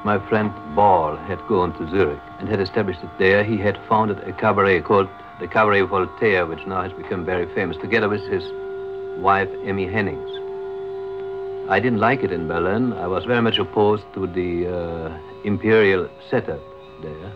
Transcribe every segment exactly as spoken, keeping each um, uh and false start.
My friend Ball had gone to Zurich and had established it there. He had founded a cabaret called the Cabaret Voltaire, which now has become very famous, together with his wife, Emmy Hennings. I didn't like it in Berlin. I was very much opposed to the uh, imperial setup there.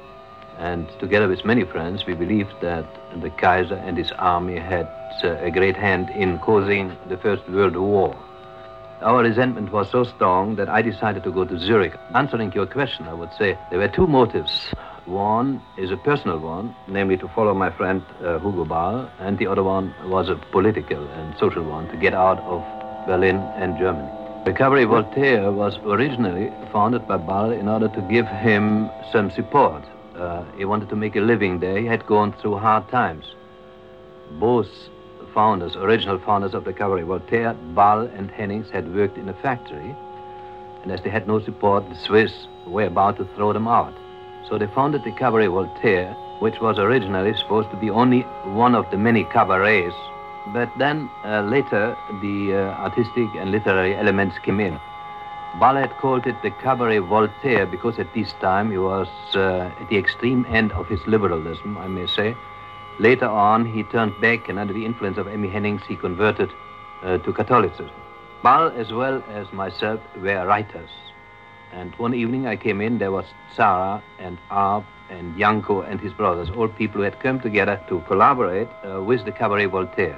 And together with many friends, we believed that the Kaiser and his army had uh, a great hand in causing the First World War. Our resentment was so strong that I decided to go to Zurich. Answering your question, I would say there were two motives. One is a personal one, namely to follow my friend uh, Hugo Ball, and the other one was a political and social one, to get out of Berlin and Germany. The Cabaret Voltaire was originally founded by Ball in order to give him some support. Uh, he wanted to make a living there. He had gone through hard times. Both founders, original founders of the Cabaret Voltaire, Ball and Hennings, had worked in a factory, and as they had no support, the Swiss were about to throw them out. So they founded the Cabaret Voltaire, which was originally supposed to be only one of the many cabarets, but then uh, later the uh, artistic and literary elements came in. Ball had called it the Cabaret Voltaire because at this time he was uh, at the extreme end of his liberalism, I may say. Later on, he turned back, and under the influence of Emmy Hennings, he converted uh, to Catholicism. Ball, as well as myself, were writers. And one evening I came in, there was Zara and Arp and Janko and his brothers, all people who had come together to collaborate uh, with the Cabaret Voltaire.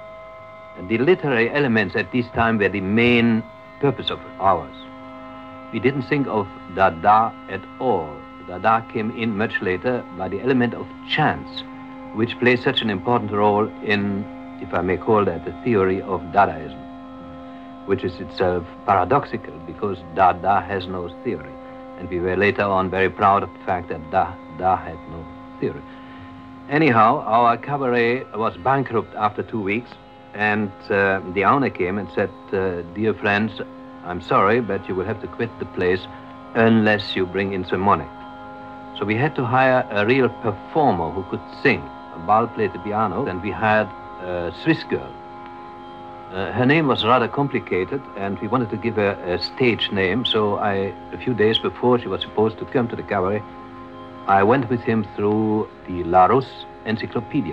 And the literary elements at this time were the main purpose of ours. We didn't think of Dada at all. Dada came in much later by the element of chance, which plays such an important role in, if I may call that, the theory of Dadaism, which is itself paradoxical because Dada has no theory. And we were later on very proud of the fact that Dada had no theory. Anyhow, our cabaret was bankrupt after two weeks, and uh, the owner came and said, uh, dear friends, I'm sorry, but you will have to quit the place unless you bring in some money. So we had to hire a real performer who could sing. Ball played the piano, and we hired a Swiss girl. Uh, her name was rather complicated, and we wanted to give her a stage name, so I, a few days before she was supposed to come to the cabaret, I went with him through the Larousse Encyclopedia.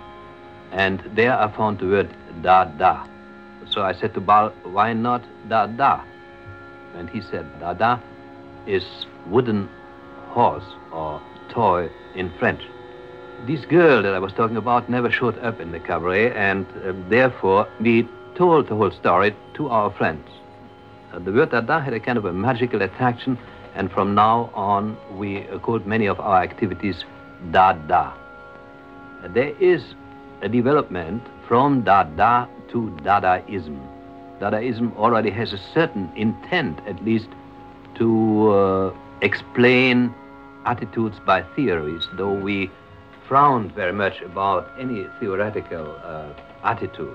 And there I found the word Dada. So I said to Ball, why not Dada? And he said, Dada is wooden horse or toy in French. This girl that I was talking about never showed up in the cabaret, and uh, therefore we told the whole story to our friends. Uh, the word Dada had a kind of a magical attraction, and from now on we uh, called many of our activities Dada. Uh, there is a development from Dada to Dadaism. Dadaism already has a certain intent, at least, to uh, explain attitudes by theories, though we frowned very much about any theoretical uh, attitude.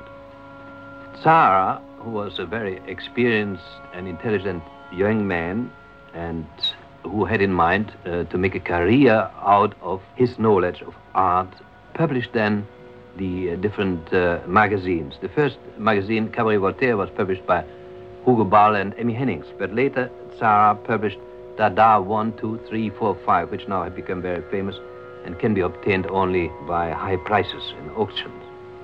Zara, who was a very experienced and intelligent young man and who had in mind uh, to make a career out of his knowledge of art, published then the uh, different uh, magazines. The first magazine, Cabaret Voltaire, was published by Hugo Ball and Emmy Hennings, but later Zara published Dada one, two, three, four, five, which now have become very famous and can be obtained only by high prices in auctions.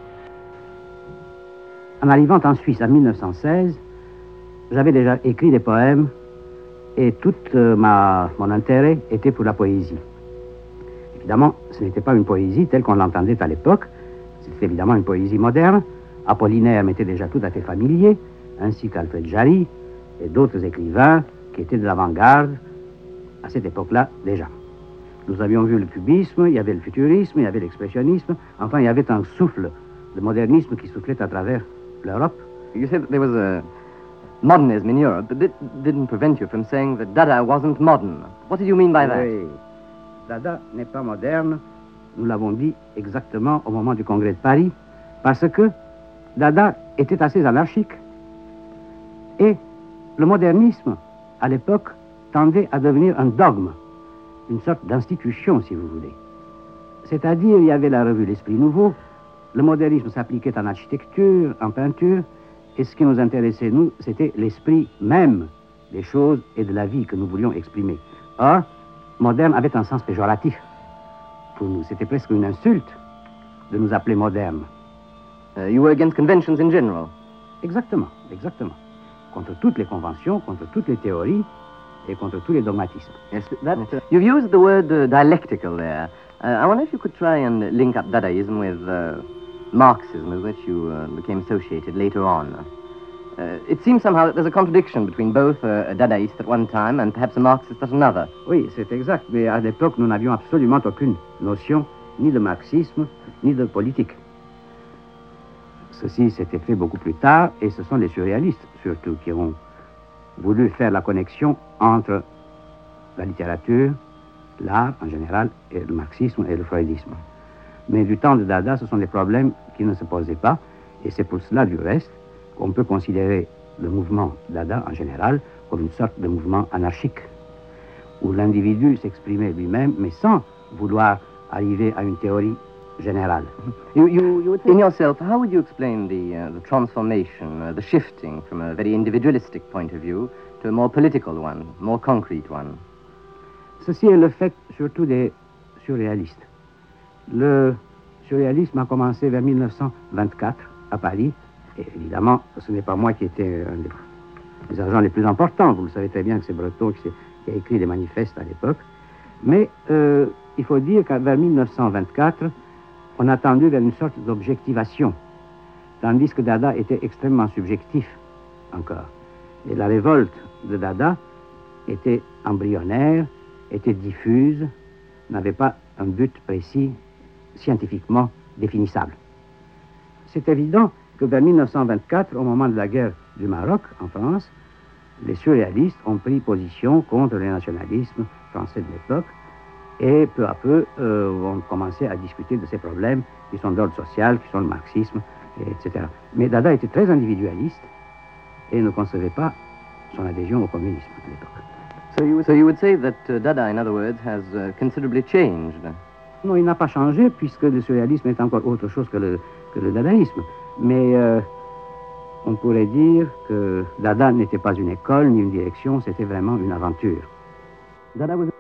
En arrivant en Suisse en mille neuf cent seize, j'avais déjà écrit des poèmes et tout euh, ma, mon intérêt était pour la poésie. Évidemment, ce n'était pas une poésie telle qu'on l'entendait à l'époque, c'était évidemment une poésie moderne. Apollinaire m'était déjà tout à fait familier, ainsi qu'Alfred Jarry et d'autres écrivains qui étaient de l'avant-garde à cette époque-là déjà. Nous avions vu le cubisme, il y avait le futurisme, il y avait l'expressionnisme, enfin il y avait un souffle de modernisme qui soufflait à travers l'Europe. You said that there was a modernism in Europe, but that didn't prevent you from saying that Dada wasn't modern. What did you mean by that? Oui. Dada n'est pas moderne, nous l'avons dit exactement au moment du congrès de Paris, parce que Dada était assez anarchique. Et le modernisme, à l'époque, tendait à devenir un dogme, une sorte d'institution, si vous voulez. C'est-à-dire, il y avait la revue L'Esprit Nouveau, le modernisme s'appliquait en architecture, en peinture, et ce qui nous intéressait, nous, c'était l'esprit même des choses et de la vie que nous voulions exprimer. Or, moderne avait un sens péjoratif. Pour nous, c'était presque une insulte de nous appeler modernes. Uh, you were against conventions in general. Exactement, exactement. Contre toutes les conventions, contre toutes les théories et contre tous les dogmatismes. Yes, that, uh, you've used the word uh, dialectical there. Uh, I wonder if you could try and link up Dadaism with uh, Marxism, with which you uh, became associated later on. Uh, it seems somehow that there's a contradiction between both uh, a Dadaist at one time and perhaps a Marxist at another. Oui, c'est exact, mais à l'époque, nous n'avions absolument aucune notion ni de marxisme, ni de politique. Ceci s'était fait beaucoup plus tard, et ce sont les surréalistes, surtout, qui ont voulu faire la connexion entre la littérature, l'art en général, et le marxisme et le freudisme. Mais du temps de Dada, ce sont des problèmes qui ne se posaient pas, et c'est pour cela, du reste, qu'on peut considérer le mouvement Dada en général comme une sorte de mouvement anarchique, où l'individu s'exprimait lui-même, mais sans vouloir arriver à une théorie générale. You, you, you would in yourself, how would you explain the, uh, the transformation, uh, the shifting from a very individualistic point of view to a more political one, more concrete one? Ceci est le fait surtout des surréalistes. Le surréalisme a commencé vers mille neuf cent vingt-quatre à Paris. Et évidemment, ce n'est pas moi qui étais un des, des agents les plus importants. Vous le savez très bien que c'est Breton qui, qui a écrit des manifestes à l'époque. Mais euh, il faut dire qu'à vers mille neuf cent vingt-quatre, on a tendu vers une sorte d'objectivation, tandis que Dada était extrêmement subjectif encore. Et la révolte de Dada était embryonnaire, était diffuse, n'avait pas un but précis, scientifiquement définissable. C'est évident que vers mille neuf cent vingt-quatre, au moment de la guerre du Maroc, en France, les surréalistes ont pris position contre le nationalisme français de l'époque, et peu à peu euh, ont commencé à discuter de ces problèmes qui sont d'ordre social, qui sont le marxisme, et cetera. Mais Dada était très individualiste et ne concevait pas son adhésion au communisme à l'époque. So you, so you would say that uh, Dada, in other words, has uh, considerably changed? Non, il n'a pas changé, puisque le surréalisme est encore autre chose que le, que le dadaïsme. Mais euh, on pourrait dire que Dada n'était pas une école ni une direction, c'était vraiment une aventure. Dada was...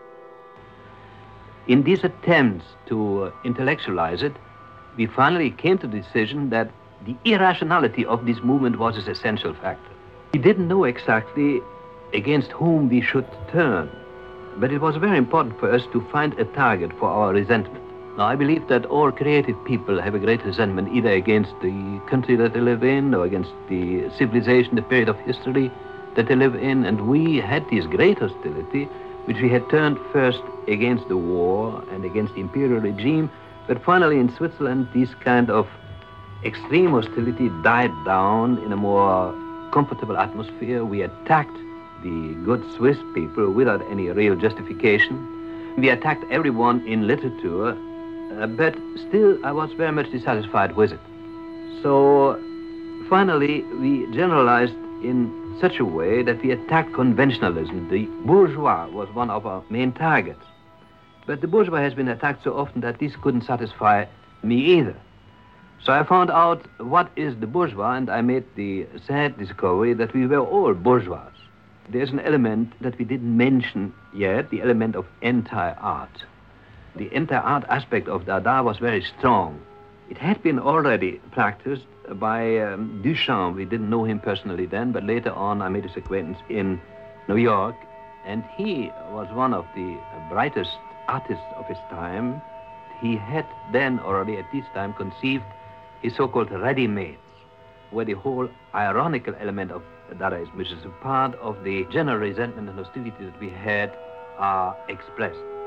In these attempts to uh, intellectualize it, we finally came to the decision that the irrationality of this movement was its essential factor. We didn't know exactly against whom we should turn, but it was very important for us to find a target for our resentment. Now, I believe that all creative people have a great resentment either against the country that they live in or against the civilization, the period of history that they live in, and we had this great hostility which we had turned first against the war and against the imperial regime, but finally in Switzerland this kind of extreme hostility died down in a more comfortable atmosphere. We attacked the good Swiss people without any real justification. We attacked everyone in literature, uh, but still I was very much dissatisfied with it. So finally we generalized in such a way that we attacked conventionalism. The bourgeois was one of our main targets. But the bourgeois has been attacked so often that this couldn't satisfy me either. So I found out what is the bourgeois, and I made the sad discovery that we were all bourgeois. There's an element that we didn't mention yet, the element of anti-art. The anti-art aspect of Dada was very strong. It had been already practiced by um, Duchamp. We didn't know him personally then, but later on I made his acquaintance in New York, and he was one of the brightest artists of his time. He had then already at this time conceived his so-called ready-mades, where the whole ironical element of Dadaism, which is a part of the general resentment and hostility that we had, are expressed.